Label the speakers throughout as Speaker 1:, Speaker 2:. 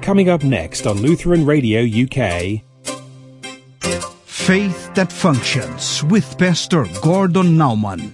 Speaker 1: Coming up next on Lutheran Radio UK.
Speaker 2: Faith That Functions with Pastor Gordon Nauman.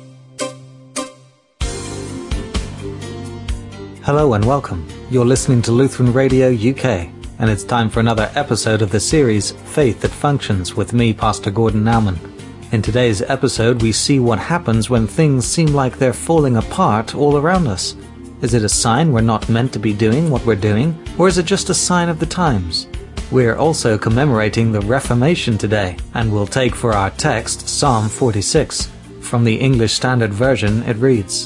Speaker 3: Hello and welcome. You're listening to Lutheran Radio UK, and it's time for another episode of the series Faith That Functions with me, Pastor Gordon Nauman. In today's episode, we see what happens when things seem like they're falling apart all around us. Is it a sign we're not meant to be doing what we're doing, or is it just a sign of the times? We're also commemorating the Reformation today, and we'll take for our text Psalm 46. From the English Standard Version, it reads,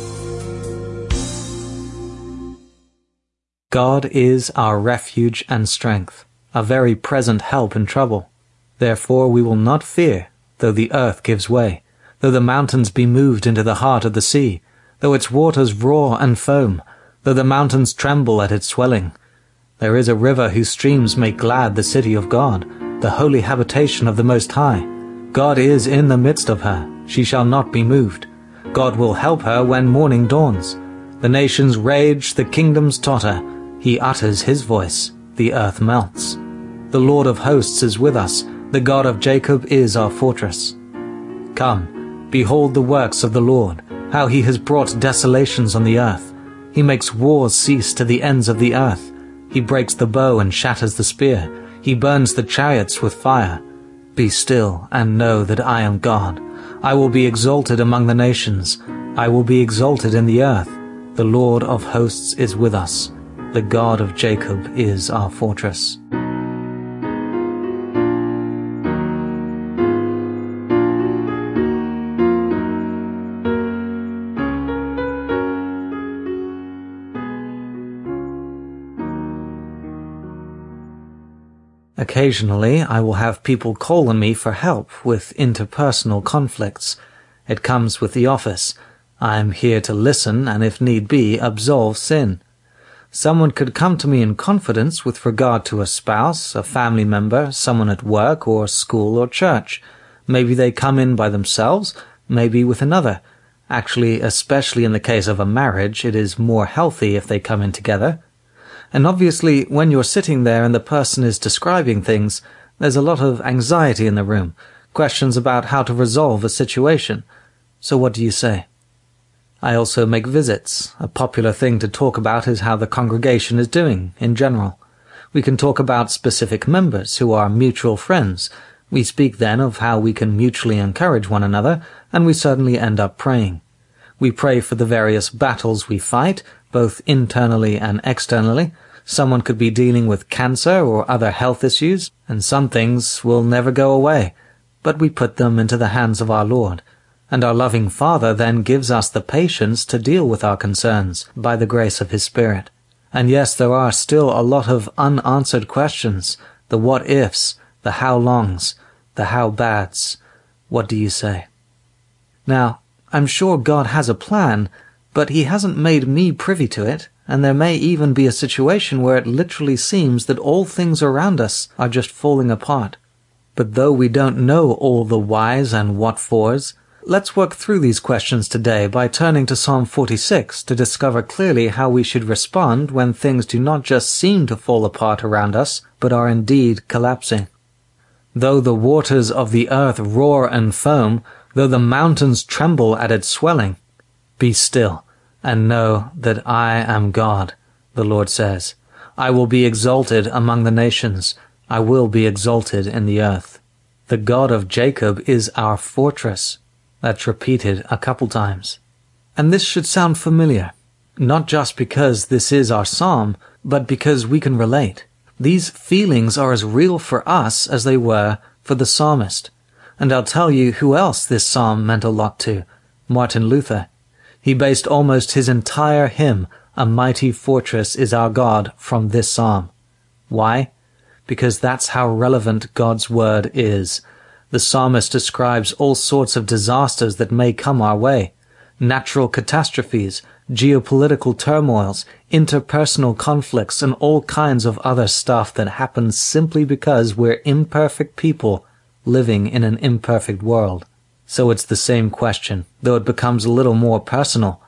Speaker 3: God is our refuge and strength, a very present help in trouble. Therefore we will not fear, though the earth gives way, though the mountains be moved into the heart of the sea, though its waters roar and foam, though the mountains tremble at its swelling. There is a river whose streams make glad the city of God, the holy habitation of the Most High. God is in the midst of her, she shall not be moved. God will help her when morning dawns. The nations rage, the kingdoms totter. He utters his voice, the earth melts. The Lord of hosts is with us, the God of Jacob is our fortress. Come, behold the works of the Lord, how he has brought desolations on the earth. He makes wars cease to the ends of the earth. He breaks the bow and shatters the spear. He burns the chariots with fire. Be still and know that I am God. I will be exalted among the nations. I will be exalted in the earth. The Lord of hosts is with us. The God of Jacob is our fortress. Occasionally, I will have people call on me for help with interpersonal conflicts. It comes with the office. I am here to listen and, if need be, absolve sin. Someone could come to me in confidence with regard to a spouse, a family member, someone at work or school or church. Maybe they come in by themselves, maybe with another. Actually, especially in the case of a marriage, it is more healthy if they come in together. And obviously, when you're sitting there and the person is describing things, there's a lot of anxiety in the room, questions about how to resolve a situation. So what do you say? I also make visits. A popular thing to talk about is how the congregation is doing, in general. We can talk about specific members who are mutual friends. We speak then of how we can mutually encourage one another, and we certainly end up praying. We pray for the various battles we fight, both internally and externally. Someone could be dealing with cancer or other health issues, and some things will never go away. But we put them into the hands of our Lord. And our loving Father then gives us the patience to deal with our concerns by the grace of His Spirit. And yes, there are still a lot of unanswered questions, the what-ifs, the how-longs, the how-bads. What do you say? Now, I'm sure God has a plan, but He hasn't made me privy to it, and there may even be a situation where it literally seems that all things around us are just falling apart. But though we don't know all the whys and what-fors, let's work through these questions today by turning to Psalm 46 to discover clearly how we should respond when things do not just seem to fall apart around us, but are indeed collapsing. Though the waters of the earth roar and foam, though the mountains tremble at its swelling, be still and know that I am God, the Lord says. I will be exalted among the nations. I will be exalted in the earth. The God of Jacob is our fortress. That's repeated a couple times. And this should sound familiar, not just because this is our psalm, but because we can relate. These feelings are as real for us as they were for the psalmist. And I'll tell you who else this psalm meant a lot to: Martin Luther. He based almost his entire hymn, "A Mighty Fortress is Our God," from this psalm. Why? Because that's how relevant God's word is. The psalmist describes all sorts of disasters that may come our way: natural catastrophes, geopolitical turmoils, interpersonal conflicts, and all kinds of other stuff that happens simply because we're imperfect people living in an imperfect world. So it's the same question, though it becomes a little more personal.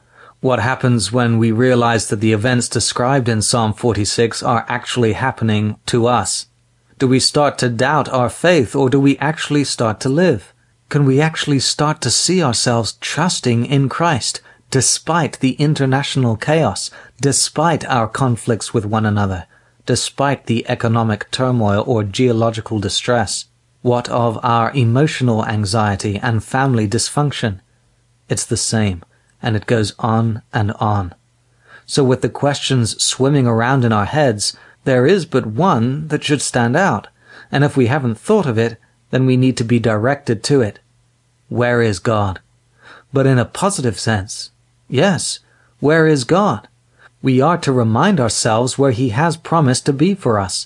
Speaker 3: What happens when we realize that the events described in Psalm 46 are actually happening to us? Do we start to doubt our faith, or do we actually start to live? Can we actually start to see ourselves trusting in Christ, despite the international chaos, despite our conflicts with one another, despite the economic turmoil or geological distress? What of our emotional anxiety and family dysfunction? It's the same, and it goes on and on. So with the questions swimming around in our heads, there is but one that should stand out, and if we haven't thought of it, then we need to be directed to it. Where is God? But in a positive sense. Yes, where is God? We are to remind ourselves where He has promised to be for us.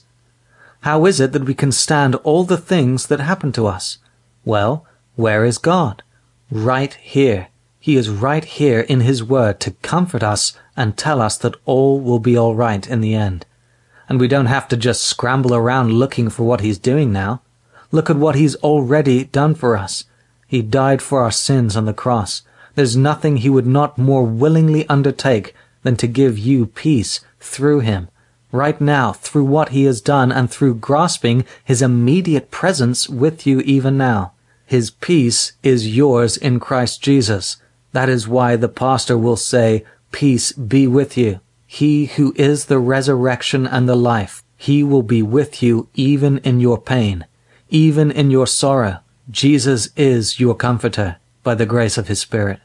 Speaker 3: How is it that we can stand all the things that happen to us? Well, where is God? Right here. He is right here in His Word to comfort us and tell us that all will be all right in the end. And we don't have to just scramble around looking for what He's doing now. Look at what He's already done for us. He died for our sins on the cross. There's nothing He would not more willingly undertake than to give you peace through Him, right now, through what He has done and through grasping His immediate presence with you even now. His peace is yours in Christ Jesus. That is why the pastor will say, "Peace be with you." He who is the resurrection and the life, He will be with you even in your pain, even in your sorrow. Jesus is your comforter by the grace of His Spirit.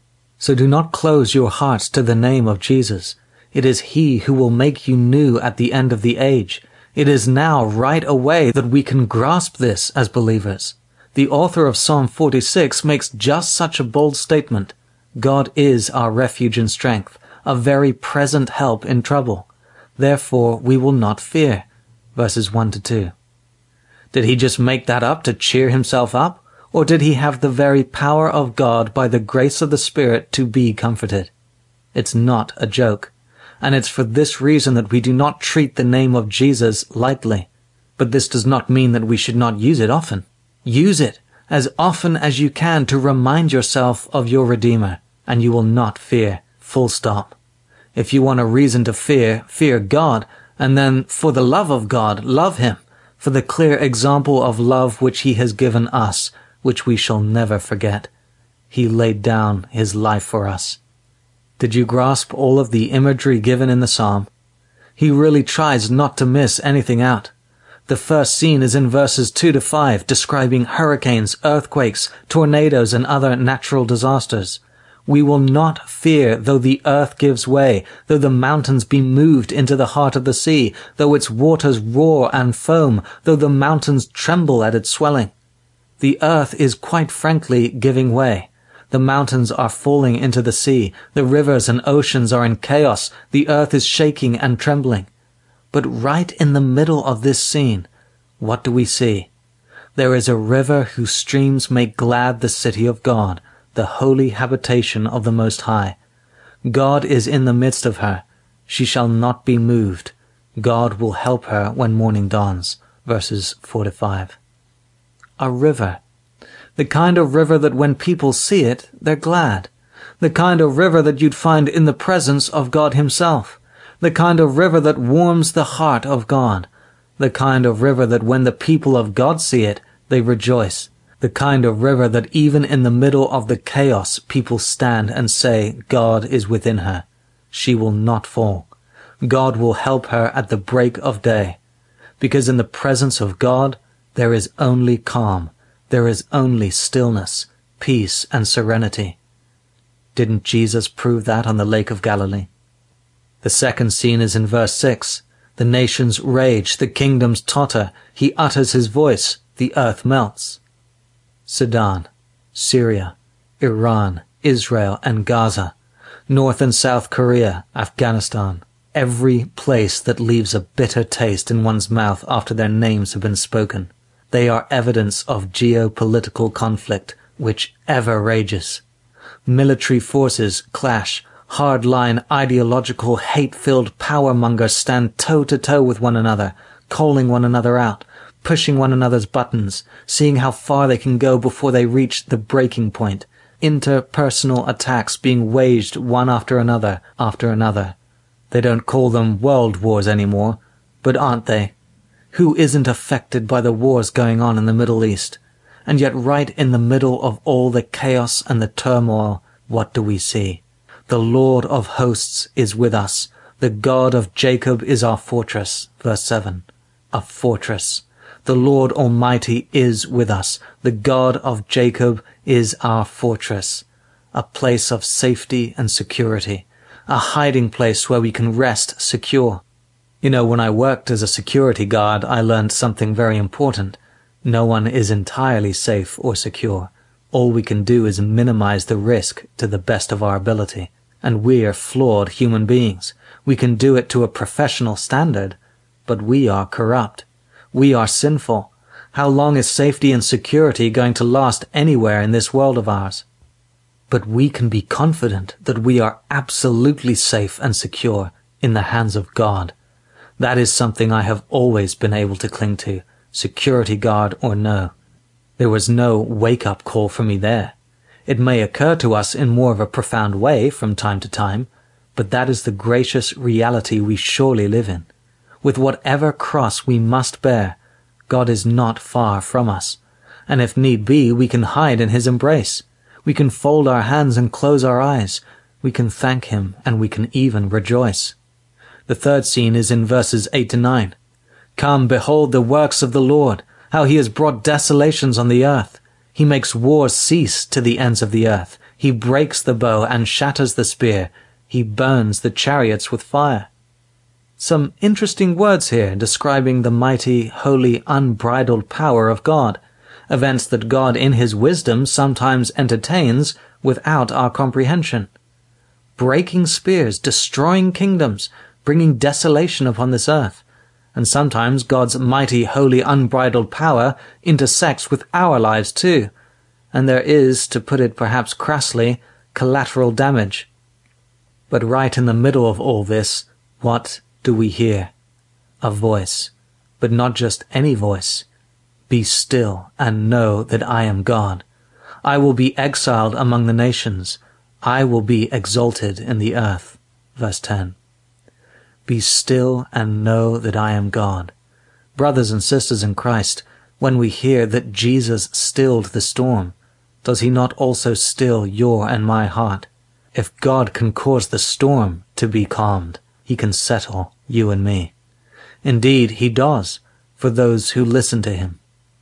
Speaker 3: So do not close your hearts to the name of Jesus. It is He who will make you new at the end of the age. It is now right away that we can grasp this as believers. The author of Psalm 46 makes just such a bold statement. God is our refuge and strength, a very present help in trouble. Therefore we will not fear. Verses 1 to 2. Did he just make that up to cheer himself up? Or did he have the very power of God by the grace of the Spirit to be comforted? It's not a joke. And it's for this reason that we do not treat the name of Jesus lightly. But this does not mean that we should not use it often. Use it as often as you can to remind yourself of your Redeemer, and you will not fear. Full stop. If you want a reason to fear, fear God, and then for the love of God, love Him, for the clear example of love which He has given us, which we shall never forget. He laid down His life for us. Did you grasp all of the imagery given in the psalm? He really tries not to miss anything out. The first scene is in verses 2 to 5, describing hurricanes, earthquakes, tornadoes, and other natural disasters. We will not fear though the earth gives way, though the mountains be moved into the heart of the sea, though its waters roar and foam, though the mountains tremble at its swelling. The earth is quite frankly giving way. The mountains are falling into the sea, the rivers and oceans are in chaos, the earth is shaking and trembling. But right in the middle of this scene, what do we see? There is a river whose streams make glad the city of God, the holy habitation of the Most High. God is in the midst of her. She shall not be moved. God will help her when morning dawns. Verses 4 to 5. A river. The kind of river that when people see it, they're glad. The kind of river that you'd find in the presence of God Himself. The kind of river that warms the heart of God. The kind of river that when the people of God see it, they rejoice. The kind of river that even in the middle of the chaos, people stand and say, God is within her. She will not fall. God will help her at the break of day. Because in the presence of God, there is only calm. There is only stillness, peace, and serenity. Didn't Jesus prove that on the Lake of Galilee? The second scene is in verse 6. The nations rage, the kingdoms totter. He utters His voice, the earth melts. Sudan, Syria, Iran, Israel, and Gaza, North and South Korea, Afghanistan, every place that leaves a bitter taste in one's mouth after their names have been spoken. They are evidence of geopolitical conflict, which ever rages. Military forces clash. Hardline, ideological, hate-filled power-mongers stand toe-to-toe with one another, calling one another out, pushing one another's buttons, seeing how far they can go before they reach the breaking point. interpersonal attacks being waged one after another. They don't call them world wars anymore, but aren't they? Who isn't affected by the wars going on in the Middle East? And yet right in the middle of all the chaos and the turmoil, what do we see? The Lord of hosts is with us. The God of Jacob is our fortress. Verse 7. A fortress. The Lord Almighty is with us. The God of Jacob is our fortress. A place of safety and security. A hiding place where we can rest secure. You know, when I worked as a security guard, I learned something very important. No one is entirely safe or secure. All we can do is minimize the risk to the best of our ability. And we are flawed human beings. We can do it to a professional standard, but we are corrupt. We are sinful. How long is safety and security going to last anywhere in this world of ours? But we can be confident that we are absolutely safe and secure in the hands of God. That is something I have always been able to cling to, security guard or no. There was no wake-up call for me there. It may occur to us in more of a profound way from time to time, but that is the gracious reality we surely live in. With whatever cross we must bear, God is not far from us, and if need be, we can hide in His embrace. We can fold our hands and close our eyes. We can thank Him, and we can even rejoice. The third scene is in verses 8 to 9. Come, behold the works of the Lord, how He has brought desolations on the earth. He makes wars cease to the ends of the earth. He breaks the bow and shatters the spear. He burns the chariots with fire. Some interesting words here describing the mighty, holy, unbridled power of God, events that God in His wisdom sometimes entertains without our comprehension. Breaking spears, destroying kingdoms, bringing desolation upon this earth. And sometimes God's mighty, holy, unbridled power intersects with our lives too. And there is, to put it perhaps crassly, collateral damage. But right in the middle of all this, what do we hear? A voice, but not just any voice. Be still and know that I am God. I will be exiled among the nations. I will be exalted in the earth. Verse 10. Be still and know that I am God. Brothers and sisters in Christ, when we hear that Jesus stilled the storm, does He not also still your and my heart? If God can cause the storm to be calmed, He can settle you and me. Indeed, He does, for those who listen to Him.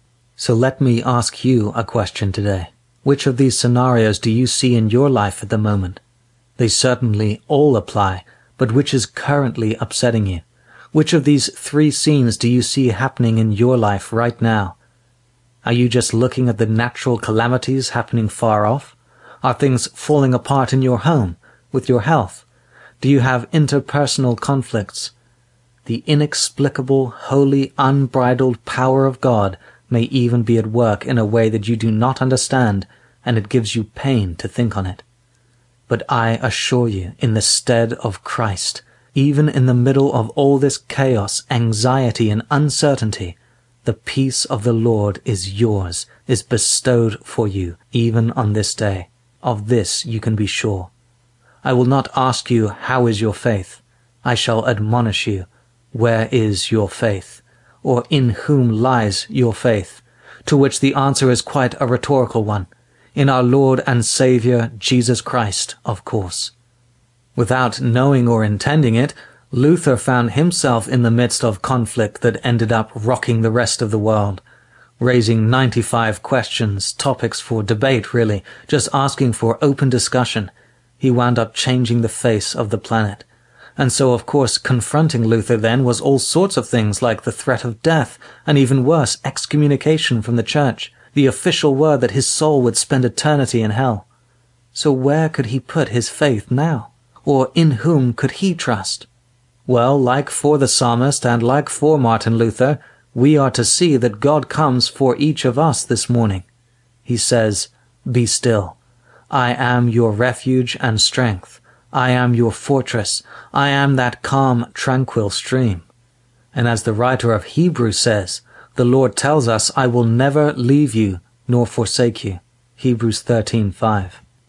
Speaker 3: So let me ask you a question today. Which of these scenarios do you see in your life at the moment? They certainly all apply, but which is currently upsetting you? Which of these three scenes do you see happening in your life right now? Are you just looking at the natural calamities happening far off? Are things falling apart in your home, with your health? Do you have interpersonal conflicts? The inexplicable, holy, unbridled power of God may even be at work in a way that you do not understand, and it gives you pain to think on it. But I assure you, in the stead of Christ, even in the middle of all this chaos, anxiety, and uncertainty, the peace of the Lord is yours, is bestowed for you, even on this day. Of this you can be sure. I will not ask you, how is your faith? I shall admonish you, where is your faith? Or in whom lies your faith? To which the answer is quite a rhetorical one. In our Lord and Saviour, Jesus Christ, of course. Without knowing or intending it, Luther found himself in the midst of conflict that ended up rocking the rest of the world, raising 95 questions, topics for debate really, just asking for open discussion. He wound up changing the face of the planet. And so, of course, confronting Luther then was all sorts of things like the threat of death, and even worse, excommunication from the church, the official word that his soul would spend eternity in hell. So where could he put his faith now? Or in whom could he trust? Well, like for the psalmist and like for Martin Luther, we are to see that God comes for each of us this morning. He says, "Be still. I am your refuge and strength. I am your fortress. I am that calm, tranquil stream." And as the writer of Hebrews says, the Lord tells us, "I will never leave you nor forsake you." Hebrews 13:5.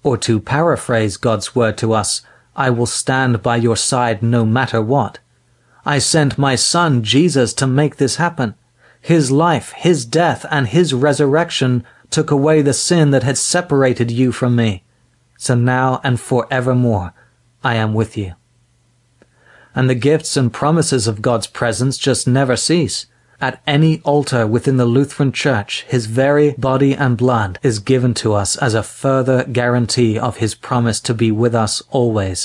Speaker 3: Or to paraphrase God's word to us, I will stand by your side no matter what. I sent my son Jesus to make this happen. His life, his death, and his resurrection took away the sin that had separated you from me. So now and forevermore, I am with you. And the gifts and promises of God's presence just never cease. At any altar within the Lutheran Church, his very body and blood is given to us as a further guarantee of his promise to be with us always.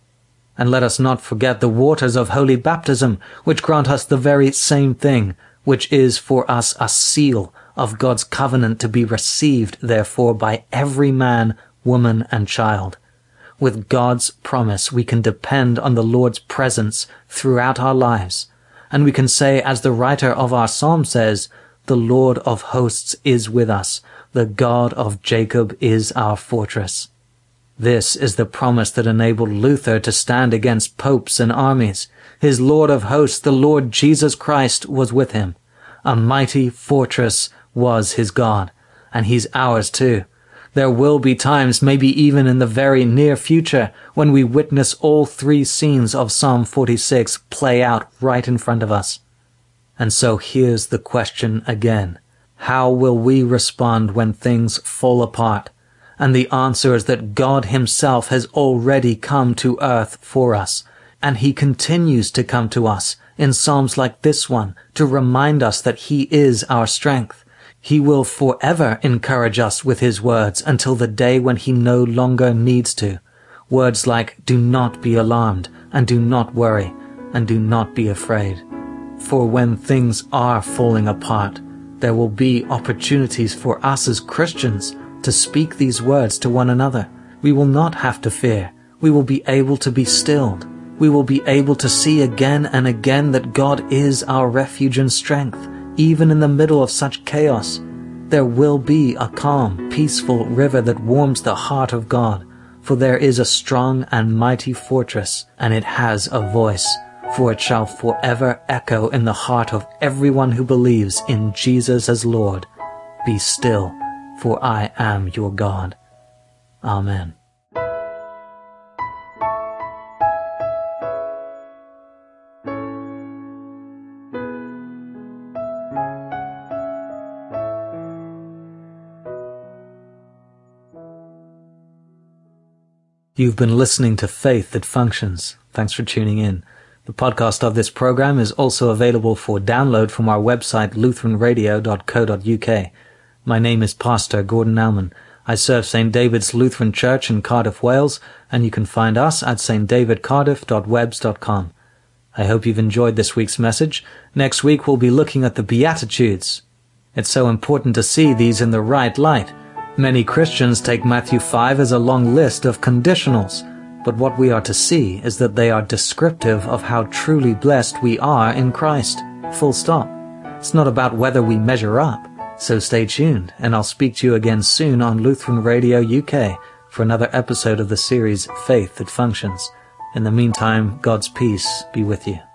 Speaker 3: And let us not forget the waters of holy baptism, which grant us the very same thing, which is for us a seal of God's covenant to be received, therefore, by every man, woman, and child. With God's promise, we can depend on the Lord's presence throughout our lives. And we can say, as the writer of our psalm says, the Lord of hosts is with us. The God of Jacob is our fortress. This is the promise that enabled Luther to stand against popes and armies. His Lord of hosts, the Lord Jesus Christ, was with him. A mighty fortress was his God, and he's ours too. There will be times, maybe even in the very near future, when we witness all three scenes of Psalm 46 play out right in front of us. And so here's the question again. How will we respond when things fall apart? And the answer is that God himself has already come to earth for us, and he continues to come to us in psalms like this one to remind us that he is our strength. He will forever encourage us with his words until the day when he no longer needs to. Words like, do not be alarmed, and do not worry, and do not be afraid. For when things are falling apart, there will be opportunities for us as Christians to speak these words to one another. We will not have to fear. We will be able to be stilled. We will be able to see again and again that God is our refuge and strength. Even in the middle of such chaos, there will be a calm, peaceful river that warms the heart of God, for there is a strong and mighty fortress, and it has a voice, for it shall forever echo in the heart of everyone who believes in Jesus as Lord. Be still, for I am your God. Amen. You've been listening to Faith That Functions. Thanks for tuning in. The podcast of this program is also available for download from our website lutheranradio.co.uk. My name is Pastor Gordon Alman. I serve St. David's Lutheran Church in Cardiff, Wales, and you can find us at stdavidcardiff.webs.com. I hope you've enjoyed this week's message. Next week we'll be looking at the Beatitudes. It's so important to see these in the right light. Many Christians take Matthew 5 as a long list of conditionals, but what we are to see is that they are descriptive of how truly blessed we are in Christ. Full stop. It's not about whether we measure up. So stay tuned, and I'll speak to you again soon on Lutheran Radio UK for another episode of the series Faith That Functions. In the meantime, God's peace be with you.